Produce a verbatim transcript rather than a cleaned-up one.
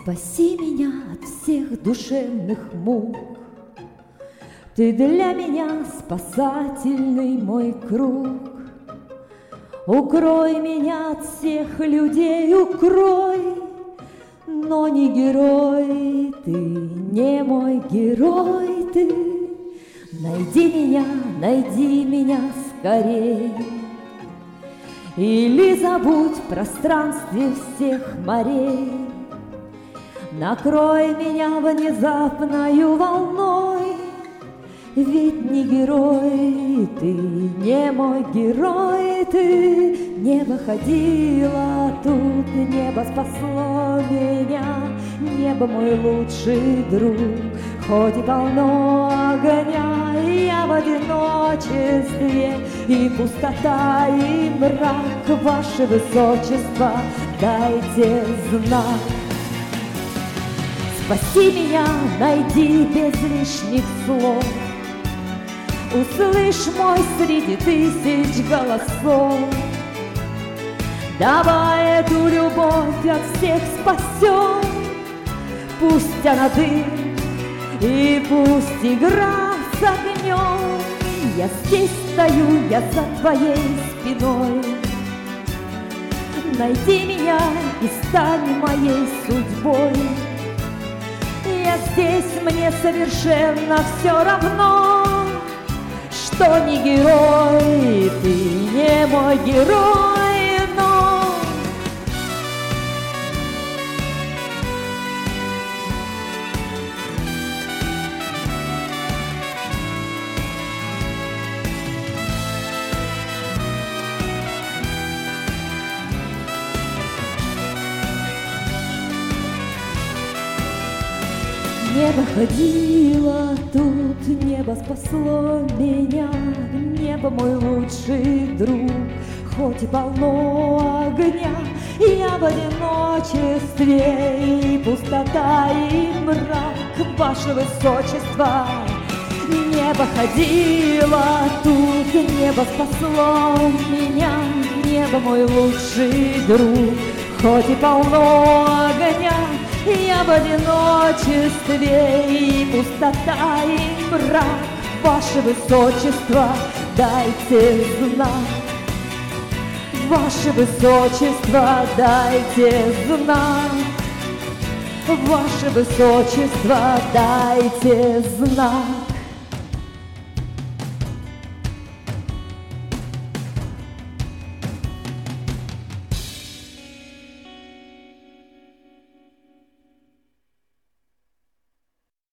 Спаси меня от всех душевных мук. Ты для меня спасательный мой круг. Укрой меня от всех людей, укрой, но не герой ты, не мой герой ты. Найди меня, найди меня скорей, или забудь в пространстве всех морей. Накрой меня внезапною волной, ведь не герой ты, не мой герой ты. Небо ходило тут, небо спасло меня, небо мой лучший друг, хоть и полно огня. Я в одиночестве, и пустота, и мрак. Ваше Высочество, дайте знак. Спаси меня, найди без лишних слов, услышь мой среди тысяч голосов. Давай эту любовь от всех спасем, пусть она дым и пусть игра с огнем. Я здесь стою, я за твоей спиной. Найди меня и стань моей судьбой. Я здесь, мне совершенно все равно, что не герой ты, не мой герой, но небо ходило тут, небо спасло меня, небо мой лучший друг, хоть и полно огня. Я в одиночестве, и пустота, и мрак. Ваше Высочество, небо ходило тут, небо спасло меня, небо мой лучший друг, хоть и полно огня. Я в одиночестве, и пустота, и мрак. Ваше Высочество, дайте знак. Ваше Высочество, дайте знак. Ваше Высочество, дайте знак.